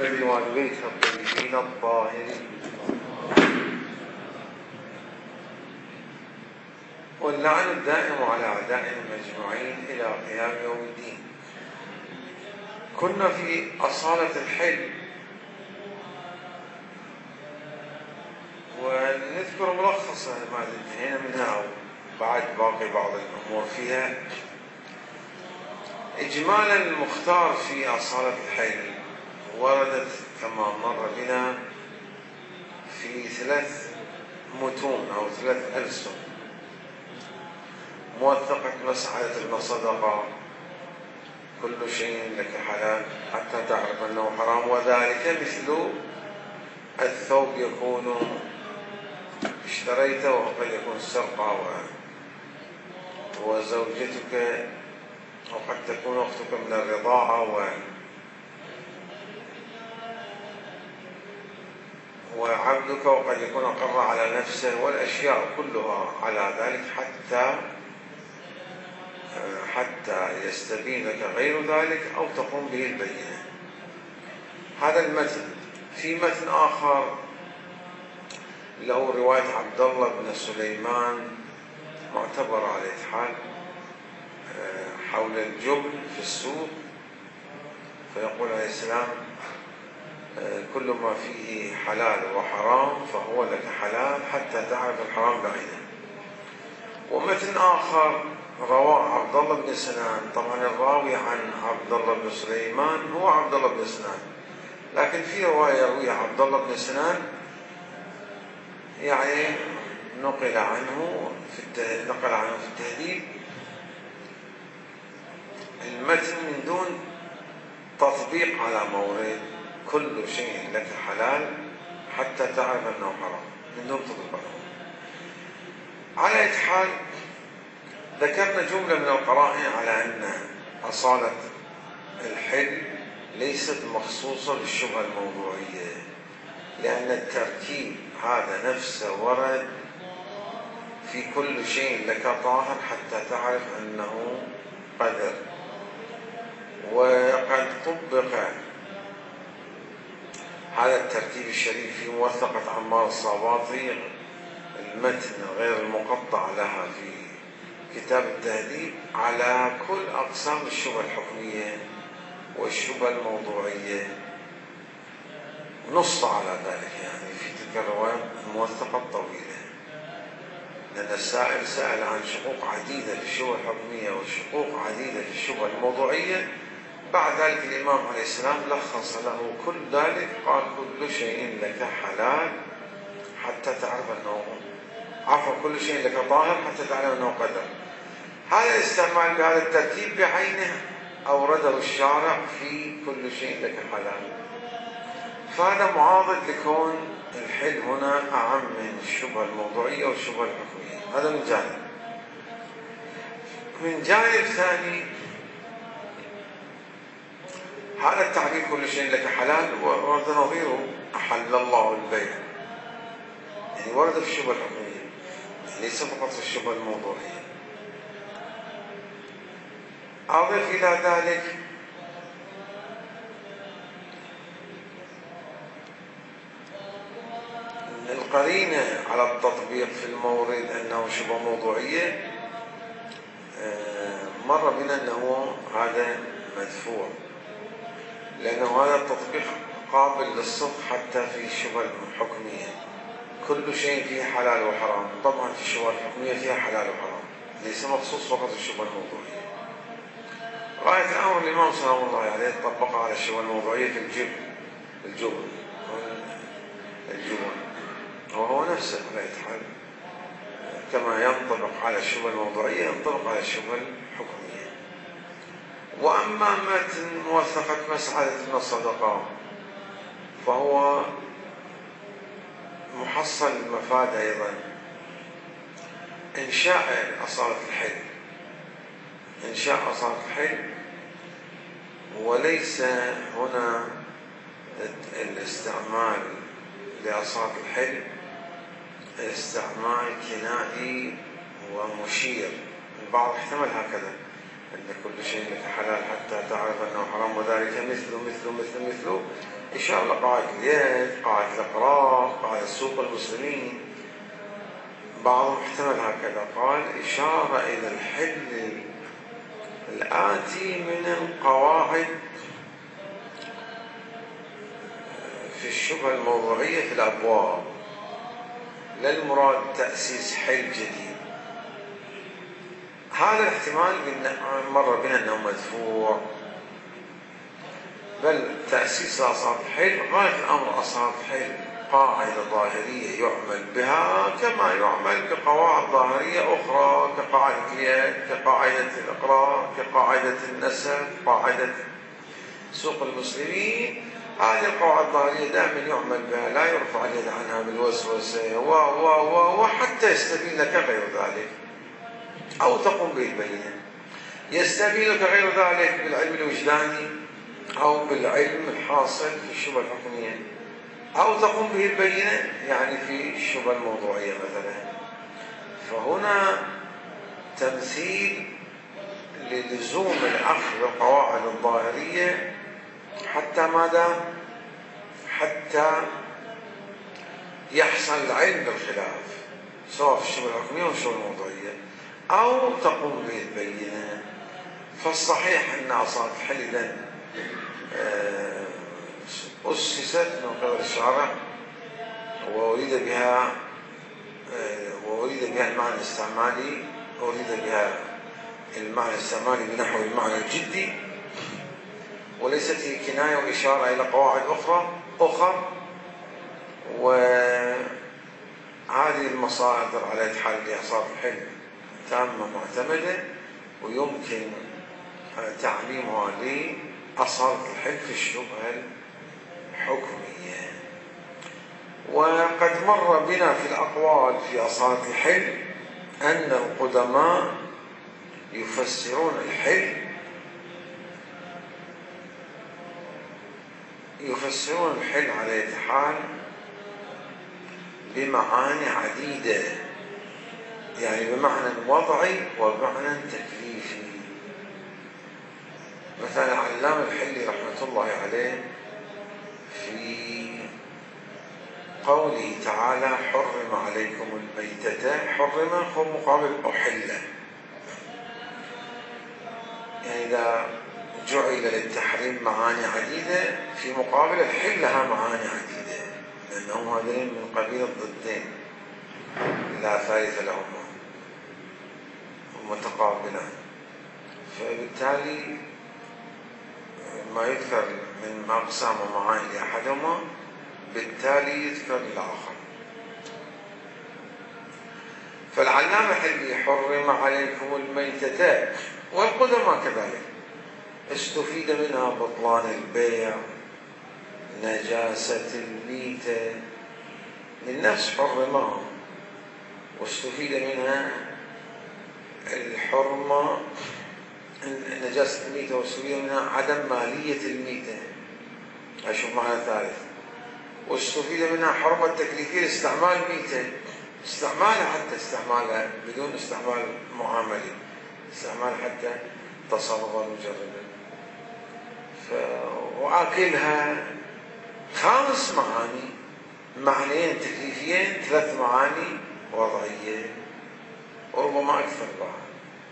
محمد وآل بيته الطيبين الطاهرين، واللعن الدائم على أعدائهم أجمعين إلى قيام يوم الدين. كنا في أصالة الحلم، ونذكر ملخصا ما انتهينا منها أو بعد باقي بعض الأمور فيها. إجمالا المختار في أصالة الحلم وردت كما مر بنا في 3 متون أو 3 ألسن: موثقة مسعدة ابن صدقة، كل شيء لك حلال حتى تعرف أنه حرام، وذلك مثل الثوب يكون اشتريته وقد يكون سرقة، وزوجتك وقد تكون أختك من الرضاعة، وعبدك وقد يكون أقر على نفسه، والأشياء كلها على ذلك حتى يستبين لك غير ذلك أو تقوم به البينة. هذا المتن. في متن آخر له رواية عبد الله بن سليمان معتبر على الحال حول الجبن في السوق، فيقول عليه السلام: كل ما فيه حلال وحرام فهو لك حلال حتى تعرف الحرام بعينه. ومتن آخر رواه عبد الله بن سنان، طبعا الراوي عن عبد الله بن سليمان هو عبد الله بن سنان، لكن في رواية يرويها عبد الله بن سنان يعني نقل عنه في التهذيب المتن من دون تطبيق على مورد كل شيء لك حلال حتى تعرف أنه حرام، من دون تطبيق. على أي حال ذكرنا جملة من القرائن على أن أصالة الحل ليست مخصوصة بالشبهة الموضوعية، لأن التركيب هذا نفسه ورد في كل شيء لك طاهر حتى تعرف أنه قدر. وقد طبق هذا الترتيب الشريف في موثقة عمار الصاباطي، المتن غير المقطع لها في كتاب التهذيب، على كل أقسام الشبهة الحكمية والشبهة الموضوعية، نص على ذلك يعني في تلك الرواية الموثقة الطويلة، لأن السائل سأل عن شقوق عديدة في الشبهة الحكمية وشقوق عديدة في الشبهة الموضوعية. بعد ذلك الإمام عليه السلام لخص له كل ذلك، قال: كل شيء لك حلال حتى تعرف أنه كل شيء لك طاهر حتى تعلم أنه قدر. هذا الاستعمال بهذا الترتيب بعينه أورده الشارع في كل شيء لك حلال، فهذا معاضد لكون الحل هنا أعم من الشبهة الموضوعية والشبهة الحكمية. هذا من جانب. من جانب ثاني، هذا التعبير كل شيء لك حلال ورد نظيره أحل الله البيع، يعني ورد في الشبهة الحكمية، ليس فقط في الشبهة الموضوعية. أضف إلى ذلك أن القرينة على التطبيق في المورد أنه شبهة موضوعية مر بنا أنه هذا مدفوع، لأنه هذا التطبيق قابل للصدق حتى في الشبهة الحكمية. كل شيء فيه حلال وحرام، طبعا في الشبهة الحكمية فيها حلال وحرام، ليس مخصوص فقط الشبهة الموضوعية. غاية الأمر الإمام سلام الله عليه طبق على الشبهة الموضوعية في الجبن، وهو نفسه على حال كما ينطبق على الشبهة الموضوعية ينطبق على الشبهة الحكمية. وأما متن موثقة مسعدة ابن صدقة فهو محصل المفاد أيضا، إنشاء أصالة الحل، وليس هنا الاستعمال لأصالة الحل استعمال كنائي ومشير. البعض احتمل هكذا، أن كل شيء لك حلال حتى تعرف أنه حرام وذلك مثله إشارة لقاعدة اليد، قاعدة الإقرار، قاعدة سوق المسلمين. بعضهم احتمل هكذا، قال إشارة إلى الحل الآتي من القواعد في الشبهة الموضوعية في الأبواب، لا المراد تأسيس حل جديد. هذا الاحتمال مر بنا أنه مدفوع، بل تأسيس أصحاب الحل غاية الأمر. أصحاب الحل قاعدة ظاهرية يعمل بها كما يعمل بقواعد ظاهرية أخرى، كقاعدة اليد، كقاعدة الإقرار، كقاعدة النسب، قاعدة سوق المسلمين. هذه القواعد الظاهرية دائما يعمل بها، لا يرفع اليد عنها بالوسوسة وحتى يستبين لك غير ذلك أو تقوم به البينة. يستبين لك غير ذلك بالعلم الوجداني أو بالعلم الحاصل في الشبهة الحكمية، أو تقوم به البينة يعني في الشبهة الموضوعية مثلا. فهنا تمثيل للزوم الأخذ بالقواعد الظاهرية حتى ماذا؟ حتى يحصل العلم بالخلاف سواء في الشبهة الحكمية أو الشبهة الموضوعية، أو تقوم به البينة. فالصحيح أن أصحاب الحل إذن أسست من قبل الشارع وأريد بها المعنى الاستعمالي، أريد بها المعنى الاستعمالي بنحو المعنى الجدي، وليست هي كناية وإشارة إلى قواعد أخرى. وهذه المصادر على حال لأصحاب الحل تامة معتمدة، ويمكن تعليمها لأصحاب الحل في الشبهة الحكمية. وقد مر بنا في الأقوال في أصحاب الحل أن القدماء يفسرون الحل على حال بمعاني عديدة، يعني بمعنى وضعي وبمعنى تكليفي. مثلا علام الحلي رحمة الله عليه في قوله تعالى حرم عليكم الميتة، حرم هو مقابل أحلة، يعني إذا جعل للتحريم معاني عديدة في مقابل الحل لها معاني عديدة، لأنهم هذين من قبيل الضدين لا ثالث لهما متقابلان. فبالتالي ما يذكر من أقسام ومعاني لأحدهما بالتالي يذكر للآخر. فالعلامة الحلي حرم عليكم الميتة، والقدماء كذلك استفيد منها بطلان البيع، نجاسة الميتة من نفس حرمها، واستفيد منها الحرمة نجاسة الميتة، واستفيد منها عدم مالية الميتة، أشوف معنى ثالث. واستفيد منها حرمة تكليفية استعمال الميتة، استعمالها حتى استعمالها بدون استعمال معاملي، استعمال حتى تصرفا مجردا. وآكلها 5 معاني، معنيين تكليفيين، 3 معاني وضعية، وربما أكثر بعد.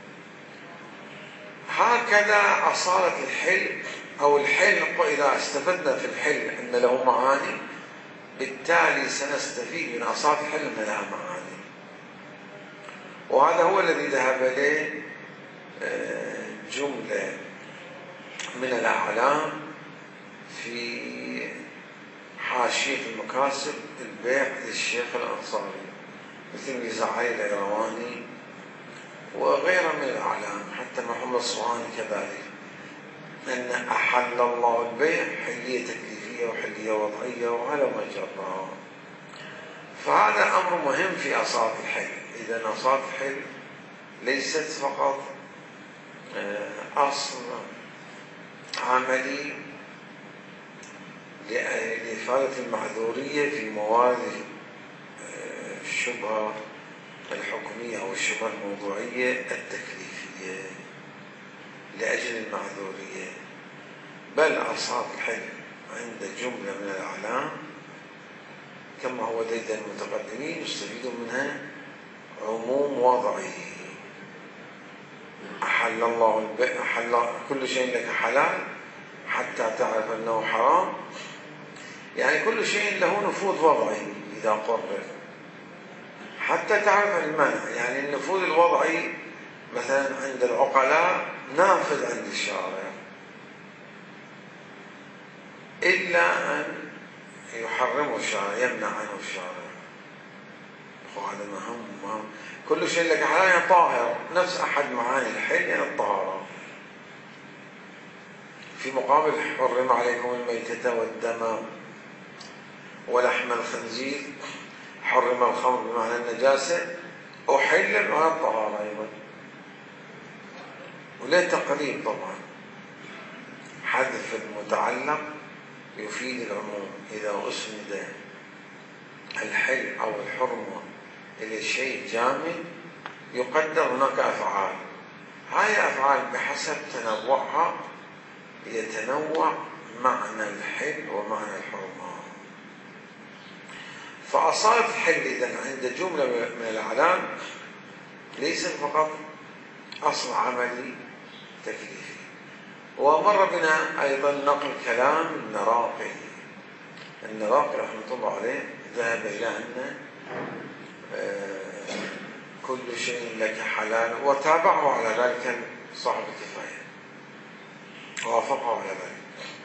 هكذا أصالة الحل أو الحل. إذا استفدنا في الحل أن له معاني، بالتالي سنستفيد من أصالة الحل أن لها معاني. وهذا هو الذي ذهب إليه جملة من الأعلام في حاشية المكاسب البيع للشيخ الأنصاري، مثل ميزاعي الإيرواني وغيره من الأعلام، حتى محمد الصواني كذلك، أن أحل الله البيع حلية تكليفية وحلية وضعية وعلى ما جرى. فهذا أمر مهم في أصالة الحل. إذا أصالة الحل ليست فقط أصل عملي لإفادة المعذورية في موارد الشبهة الحكمية أو الشبهة الموضوعية التكليفية. لأجل المعذورية، بل ألصاق الحل عند جملة من الأعلام كما هو لدى المتقدمين يستفيد منها عموم وضعي. أحل الله أحل كل شيء لك حلال حتى تعرف أنه حرام، يعني كل شيء له نفوذ وضعي إذا قرر حتى تعرف المنع. يعني النفوذ الوضعي مثلا عند العقلاء نافذ عند الشارع، إلا أن يحرمه الشارع، يمنع عنه الشارع. وهذا مهم. كل شيء لك حلال يعني طاهر، نفس أحد معاني الحل يعني الطهارة. في مقابل حرم عليكم الميتة والدم ولحم الخنزير، حرم الخمر بمعنى النجاسة، أحل بمعنى الطهارة أيضا. ولا تقريب طبعا، حذف المتعلق يفيد العموم. إذا أسند الحل أو الحرمة إلى شيء جامد يقدر هناك أفعال، هاي الأفعال بحسب تنوعها يتنوع معنى الحل ومعنى الحرمة. فأصالة الحل إذن عند جملة من الأعلام ليس فقط أصل عملي تكليفي. ومر بنا أيضا نقل كلام النراقي رحمة الله عليه ذهب إلى أن كل شيء لك حلال، وتابعه على ذلك صاحب الكفاية، وافقه على ذلك،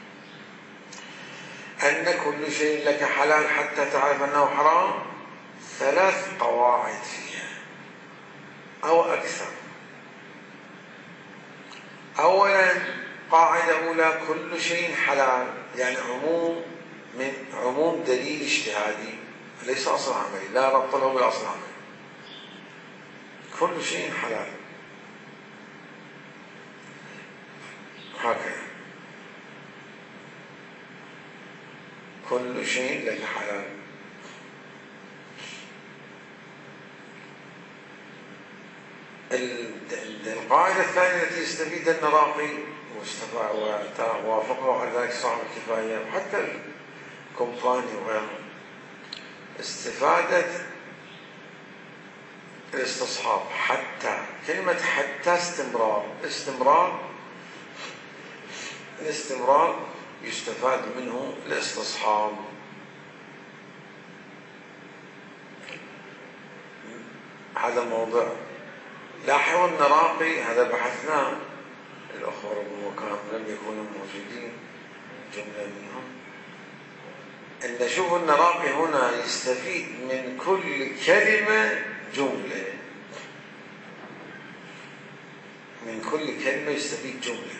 أن كل شيء لك حلال حتى تعرف أنه حرام. 3 قواعد فيها أو أكثر. أولا قاعدة أولى كل شيء حلال، يعني عموم دليل اجتهادي ليس أصل عملي، لا ربط له بالأصل العملي. كل شيء حلال هكذا، كل شيء لك حلال. القاعدة الثانية التي يستفيد النراقي ووافقه على ذلك صاحب الكفاية وحتى الكومباني وغيره، استفادة الاستصحاب. حتى كلمة حتى الاستمرار يستفاد منه الاستصحاب. هذا الموضوع لاحظوا النراقي، هذا بحثناه، الأخوة ربما لم يكونوا موجودين جملة منهم، أن نشوف النراقي هنا يستفيد من كل كلمة جملة، من كل كلمة يستفيد جملة.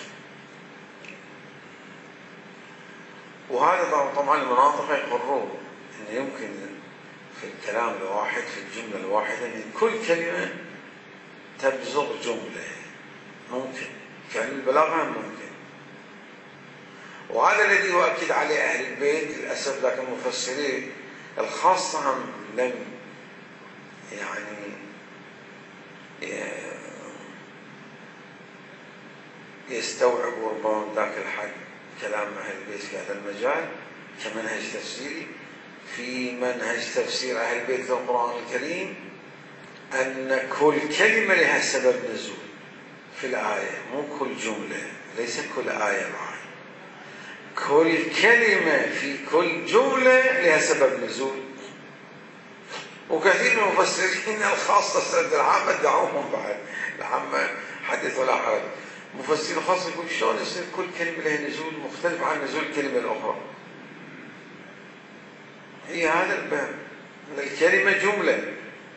وهذا طبعا المناطق يقرون أنه يمكن في الكلام الواحد في الجملة الواحدة من كل كلمة تبزغ جملة، ممكن في علم البلاغة ممكن. وهذا الذي يؤكد عليه أهل البيت للأسف، لكن المفسرين الخاصة هم لم يستوعبوا ربما ذاك الحد كلام أهل البيت في هذا المجال كمنهج تفسيري. في منهج تفسير أهل البيت للقرآن الكريم أن كل كلمة لها سبب نزول في الآية، مو كل جملة، ليس كل آية معي، كل كلمة في كل جملة لها سبب نزول. وكثير من المفسرين الخاصة السند العامة دعوهم بعد العامة حدث ولا حرج، مفسرين خاصة يقول شلون يصير كل كلمة لها نزول مختلف عن نزول الكلمة الأخرى. هي هذا الباب، الكلمة جملة،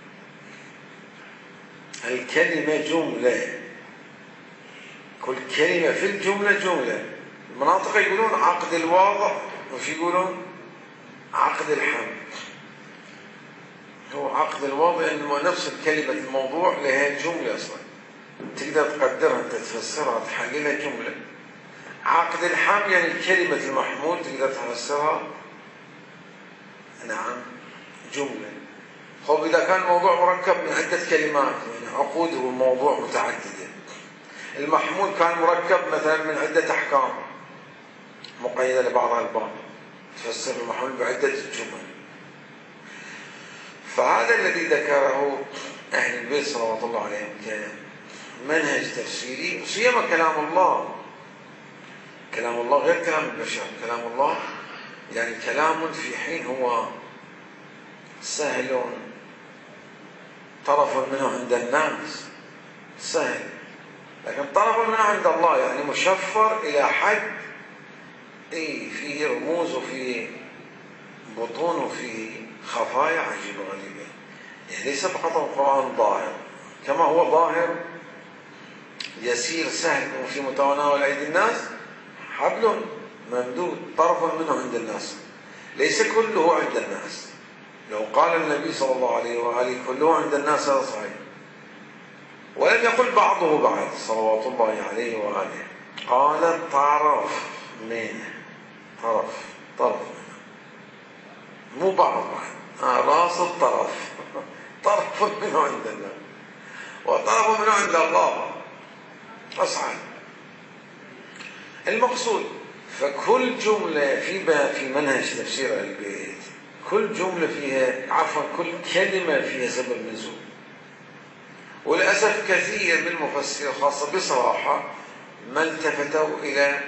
الكلمة جملة، كل كلمة في الجملة جملة. المناطق يقولون عقد الواضح، وش يقولون؟ عقد الحمل. هو عقد الواضح انه نفس الكلمة الموضوع لها جملة اصلا، تقدر تقدرها انت تفسرها تحللها جملة. عقد الحمل يعني الكلمة المحمول تقدر تفسرها نعم جملة. خب إذا كان الموضوع مركب من عدة كلمات، يعني عقود والموضوع متعددة، المحمول كان مركب مثلا من عدة أحكام مقيدة لبعضها البعض، تفسر المحمول بعدة جمل. فهذا الذي ذكره أهل البيت صلوات الله عليهم كمنهج تفسيري، وسيما كلام الله. كلام الله غير كلام البشر. كلام الله يعني كلام في حين هو سهل طرف منه عند الناس سهل، لكن طرف منه عند الله يعني مشفر إلى حد فيه رموز وفيه بطون وفيه خفايا عجيبة غريبة. يعني ليس فقط القرآن ظاهر، كما هو ظاهر يسير سهل وفي متناول أيدي الناس، حبل ممدود طرف منه عند الناس، ليس كله عند الناس. لو قال النبي صلى الله عليه وآله كله عند الناس هذا صحيح، ولم يقل بعضه بعد صلوات الله عليه وآله. قال طرف منه، طرف منه، مو بعض راس الطرف طرف منه عند الناس وطرف منه عند الله أصعد. المقصود فكل جملة في منهج تفسير البيت، كل جملة فيها كل كلمة فيها سبب نزول. وللأسف كثير من المفسرين خاصة بصراحة ما التفتوا إلى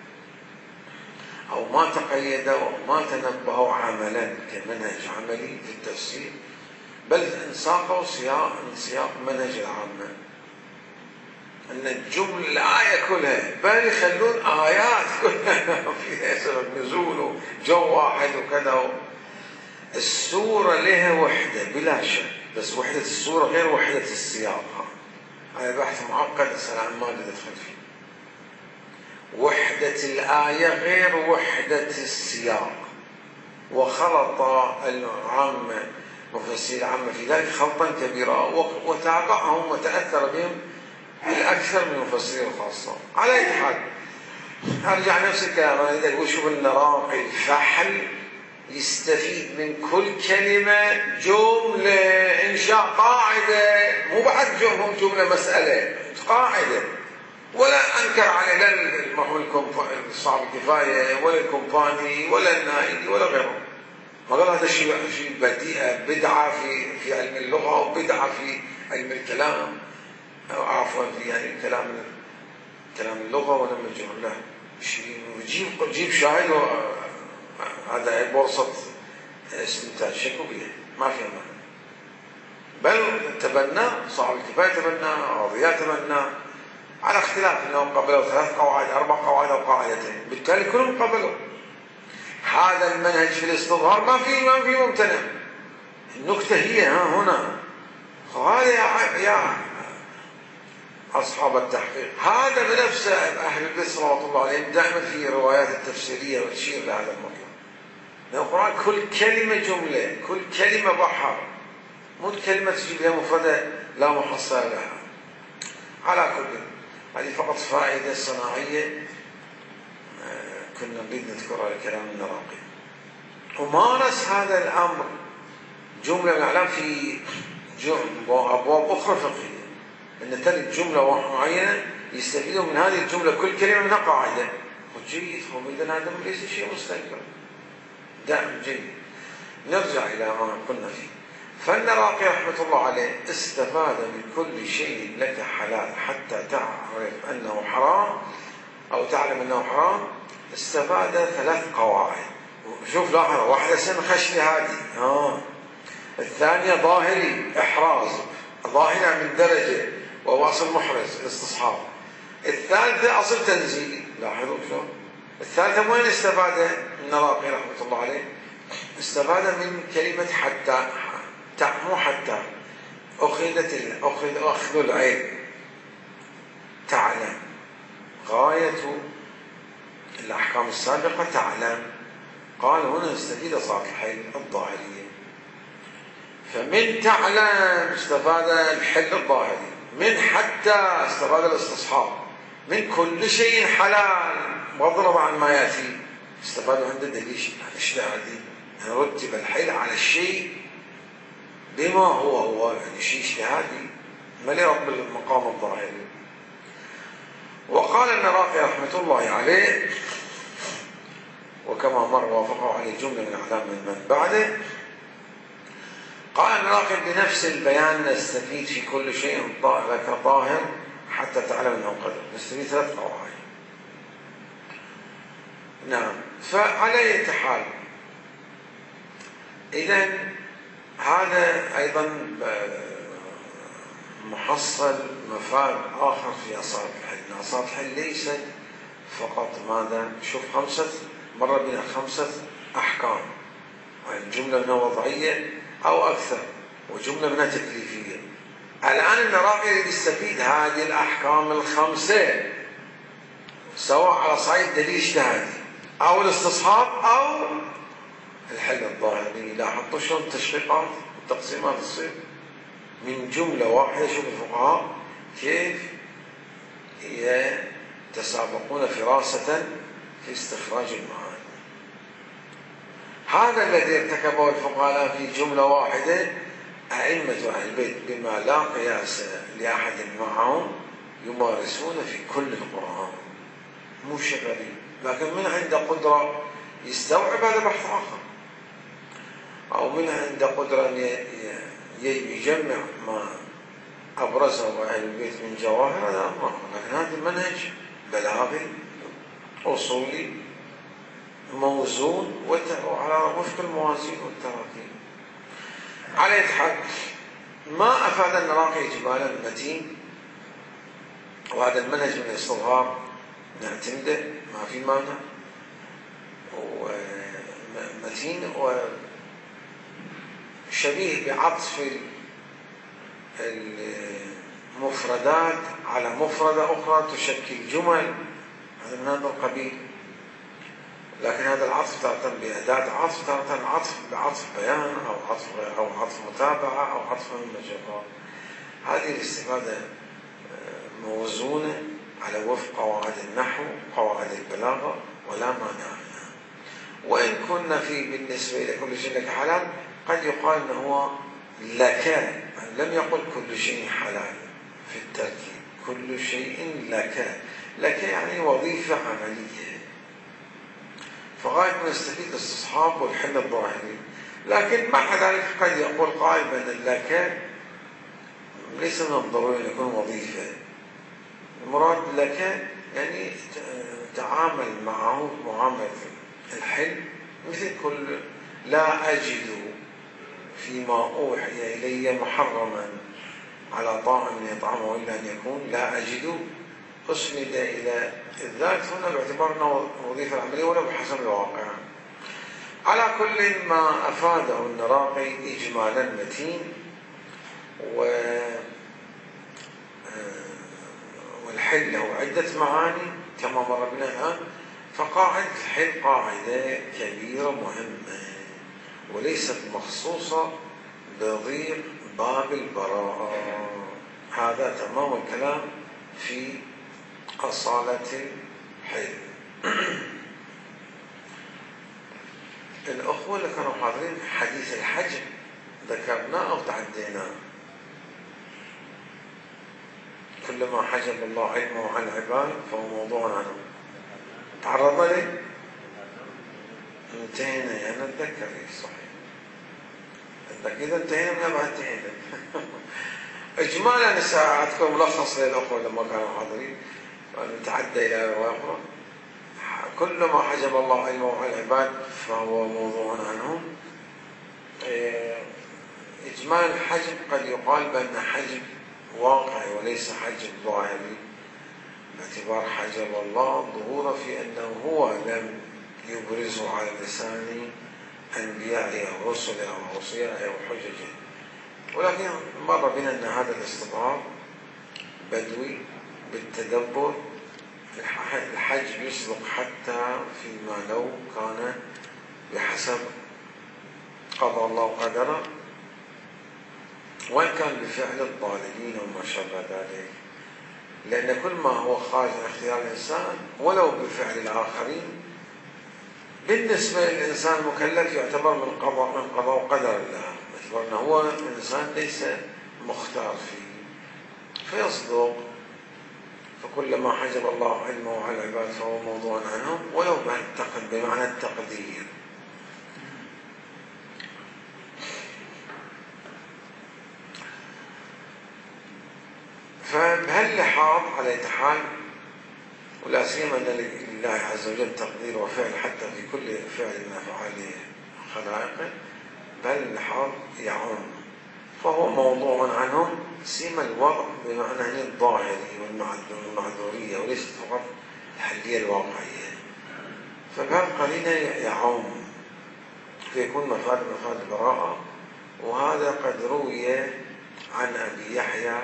أو ما تقيدوا أو ما تنبهوا عملا كمنهج عملي في التفسير، بل انساقوا سياق منهج العامة، أن الجملة الآية كلها، بل يخلون آيات كلها فيها سبب نزول وجو واحد وكذا. السورة لها وحدة بلا شك، بس وحدة السورة غير وحدة السياق. هذا بحث معقد السلام ما ندخل فيه. وحدة الآية غير وحدة السياق، وخلط العامة مفسرين العامة في ذلك خلطا كبيرا، وتابعهم وتأثر بهم بالأكثر من المفسرين الخاصة. على أي حال أرجع نفس الكلام، أنا إذا أقول شوف النراقي الفحل يستفيد من كل كلمة جملة إنشاء قاعدة، مو بعد جملة مسألة، قاعدة. ولا أنكر عليه لا المحمول صعب الكفاية ولا الكومباني ولا النائدي ولا غيره. ما قال هذا شيء بدعة في علم اللغة وبدعة في علم الكلام، أو عفوا في يعني كلام اللغة ولا الجمل، لا شيء جيب شاهد هذا بورصة استنتاج شكو بيه ما فيها معنى. بل تبنى صاحب الكفاية تبنى، الرياض تبنى، على اختلاف انهم قبلوا 3 قواعد 4 قواعد او قاعدتين، بالتالي كلهم قبلوا. هذا المنهج في الاستظهار ما في ممتنع. النكتة هي هنا، هذا يا أصحاب التحقيق، هذا بنفسه أهل البيت صلوات الله عليهم دائما في روايات التفسيرية وتشير لهذا المطلب. لأن القرآن كل كلمة جملة، كل كلمة بحر، مو كلمة تجيب لها مفردة لا محصل لها. على كل هذه فقط فائدة صناعية كنا نريد نذكرها لكلام النراقي. ومارس هذا الأمر جملة من الأعلام في أبواب أخرى فقهية، أن تلد جملة معينة يستفيدون من هذه الجملة كل كلمة منها قاعدة. وجيد وإذن هذا ليس شيء مستنكر، دائما جيد. نرجع إلى ما قلنا فيه. فالنراقي رحمة الله عليه استفاد من كل شيء لك حلال حتى تعرف أنه حرام أو تعلم أنه حرام. استفاد 3 قواعد. شوف لاحظ، واحدة سن خشن هادي، الثانية ظاهري إحراز، ظاهرة من درجة وهو أصل محرز الاستصحاب. الثالثة أصل تنزيلي. لاحظوا شلون. الثالثة وين استفاد النراقي رحمة الله عليه؟ استفاد من كلمة حتى، مو حتى، أخذ العين تعلم. غاية الأحكام السابقة تعلم. قال هنا استفيد صلاة الحيل الظاهرية. فمن تعلم استفاد الحل الظاهري، من حتى استفاد الاستصحاب، من كل شيء حلال مضرب عن ما يأتي استفادوا عند الدليل الاجتهادي. نرتب الحل على الشيء بما هو يعني شيء اجتهادي ما لرب المقام الظاهري. وقال النراقي رحمة الله عليه، وكما مر وافقه عليه جملة من أعلام من بعده، قال النراقي بنفس البيان نستفيد في كل شيء لك طاهر حتى تعلم أنه قدر. نستفيد 3 قواعد. نعم. فعلى أي حال، إذن هذا أيضا محصل مفاد آخر في أصالة الحل. أصالة الحل ليست فقط ماذا؟ شوف مر بنا 5 أحكام، جملة منها وضعية أو أكثر وجملة منها تكليفية. الآن النراقي يستفيد هذه الأحكام ال5 سواء على صعيد دليل اجتهادي أو الاستصحاب أو الحل الظاهري. لاحظتوا شلون التشقيقات والتقسيمات تصير من جملة واحدة. شوف الفقهاء كيف يتسابقون فراسة في استخراج المعاني. هذا الذي ارتكبه الفقهاء في جملة واحدة أئمة أهل البيت بما لا قياس لأحد معهم يمارسون في كل القرآن. مو شيء غريب، لكن من عنده قدرة يستوعب هذا بحث آخر، أو من عنده قدرة أن يجمع ما أبرزه أهل البيت من جواهر، هذا أمر. لكن هذا المنهج بلاغي أصولي موزون وعلى وفق الموازين والتراكيب. على أي حال، ما أفاد النراقي إجمالا متين، وهذا المنهج من الاستظهار نعتمده ما في مانع، ومتين وشبيه بعطف المفردات على مفردة أخرى تشكل جمل، هذا من هذا القبيل. لكن هذا العطف تارة بأداة عطف، تارة عطف بعطف بيان أو عطف متابعة أو عطف مجرد. هذه الاستفادة موزونة على وفق قواعد النحو وقواعد البلاغة ولا مانع منها. وإن كنا بالنسبة إلى كل شيء لك حلال قد يقال أنه لك، لم يقل كل شيء حلال في التركيب، كل شيء لك يعني وظيفة عملية. فغاية ما نستفيد الاستصحاب والحل الظاهري. لكن مع ذلك قد يقول قائل بأن لك ليس من الضروري أن يكون وظيفة. المراد لك يعني تعامل معه معاملة الحل، مثل كل لا أجد فيما أوحي إلي محرما على طاعم يطعمه إلا أن يكون لا أجد، أسند إلى الذات هنا باعتبار أنه وظيفة عملية ولا بحسب الواقع. على كل ما أفاده النراقي إجمالا متين، والحل له عدة معاني كما مر بنا الآن. فقاعدة الحل قاعدة كبيرة مهمة وليست مخصوصة بضيق باب البراءة. هذا تمام الكلام في أصالة الحل. الأخوة اللي كانوا حاضرين حديث الحجم ذكرناه أو تعديناه؟ كلما حجب الله علمه عن العباد فهو موضوع عنه. تعرض لي؟ انتهينا يعني نتذكر صحيح. إذا انتهينا من أبعد انتهينا. إجمالا سأعطيكم ملخص للأخوة لما كانوا حاضرين ونتعدى إلى رواية أخرى. كل ما حجب الله علمه عن العباد فهو موضوع عنهم. إجمال الحجب قد يقال بأن حجب واقعي وليس حجب ظاهري، باعتبار حجب الله ظهوره في أنه هو لم يبرزه على لسان أنبيائه أو رسله أو أوصيائه أو حججه. ولكن مر بنا أن هذا الاستظهار بدوي بالتدبر. الحجب يسبق حتى فيما لو كان بحسب قضى الله قدره، وإن كان بفعل الظالمين وما شابه ذلك، لأن كل ما هو خارج عن اختيار الإنسان ولو بفعل الآخرين بالنسبة للإنسان المكلف يعتبر من قضاء وقدر الله، باعتبار أنه هو إنسان ليس مختار فيه، فيصدق فكل ما حجب الله علمه على العباد فهو موضوع عنهم، ولو بمعنى التقدير. فبهاللحاظ على حال، ولا سيما ان لله عز وجل تقدير وفعل حتى في كل فعل من افعال خلائقه، بهاللحاظ يعم، فهو موضوع عنهم، سيما الوضع بمعنى الظاهري والمعذوريه وليست فقط الحليه الواقعيه. فبهالقرينه يعم، فيكون مفاد براءه. وهذا قد روي عن ابي يحيى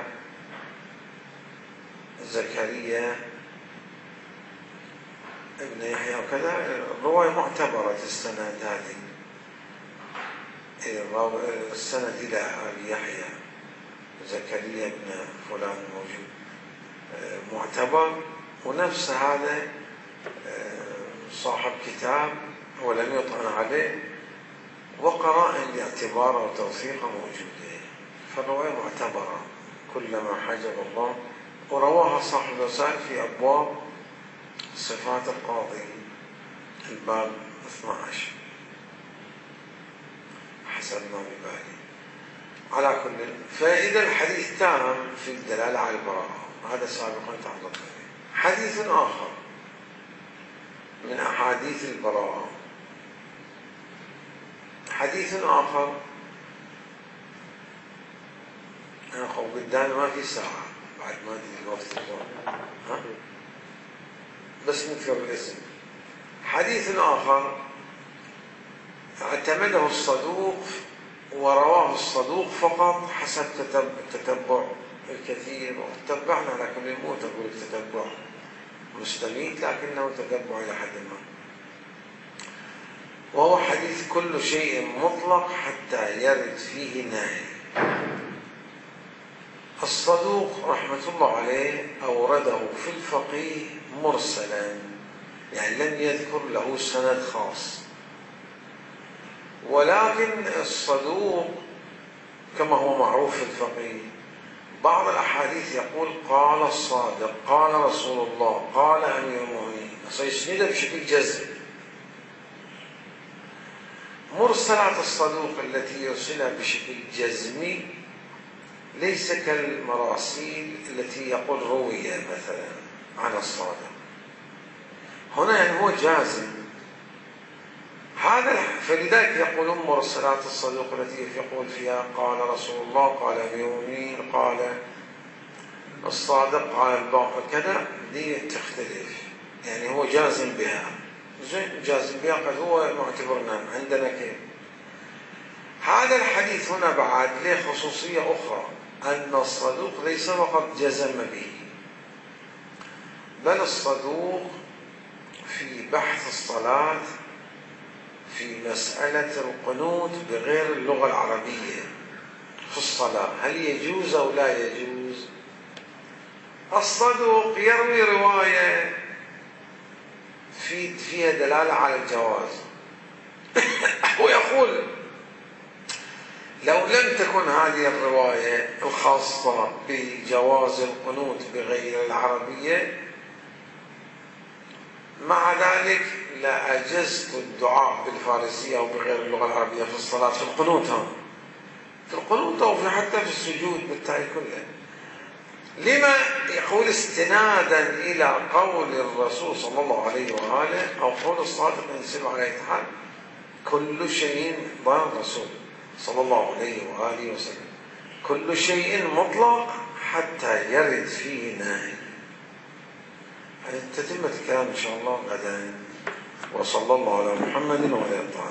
زكريا ابن يحيى وكذا، الرواية معتبرة السند هذه، السند إلى أبي يحيى زكريا ابن فلان موجود معتبر. ونفس هذا صاحب كتاب ولم يطعن عليه، وقرائن لاعتباره وتوثيقه موجودة، فالرواية معتبرة كلما حجب الله. ورواها صاحب الرسائل في أبواب صفات القاضي الباب 12 حسب ما ببالي. على كل، فإذا الحديث تام في الدلالة على البراءة، هذا سابقا تعرض له. حديث آخر من أحاديث البراءة، حديث آخر أنا قدامي ما في ساعة بعد ما أدري الوقت ها؟ بس نذكر الاسم. حديث آخر اعتمده الصدوق ورواه الصدوق فقط حسب تتبع الكثير، وتتبعنا على كل الموت، أقول التتبع مستميت لكنه تتبع إلى حد ما. وهو حديث كل شيء مطلق حتى يرد فيه نهي. الصدوق رحمة الله عليه أورده في الفقيه مرسلا، يعني لم يذكر له سند خاص. ولكن الصدوق كما هو معروف في الفقيه بعض الأحاديث يقول قال الصادق، قال رسول الله، قال أمير المؤمنين، سيسنده بشكل جزم. مرسلات الصدوق التي يرسلها بشكل جزمي ليس كالمراسيل التي يقول روية مثلا عن الصادق، هنا يعني هو جازم هذا. فلذلك يقولون مرسلات الصدوق التي يقول فيها قال رسول الله، قال أمير المؤمنين، قال الصادق، قال الباقر كذا، دي تختلف، يعني هو جازم بها. جازم بها قد هو معتبرنا عندنا كيف. هذا الحديث هنا بعد له خصوصية أخرى، أن الصدوق ليس فقط جزم به، بل الصدوق في بحث الصلاة في مسألة القنوت بغير اللغة العربية في الصلاة، هل يجوز أو لا يجوز؟ الصدوق يروي رواية فيها دلالة على الجواز ويقول لو لم تكن هذه الرواية الخاصة بجواز القنوت بغير العربية، مع ذلك لا أجزت الدعاء بالفارسية أو بغير اللغة العربية في الصلاة، في القنوت في القنوت أو حتى في السجود بالتالي كله. لما يقول استنادا إلى قول الرسول صلى الله عليه وآله أو قول الصادق ينسب عليه تعالى كل شيء ضمن الرسول صلى الله عليه وآله وسلم، كل شيء مطلق حتى يرد فيه نهي. تتمة الكلام إن شاء الله غدا. وصلى الله على محمد وعلى آله.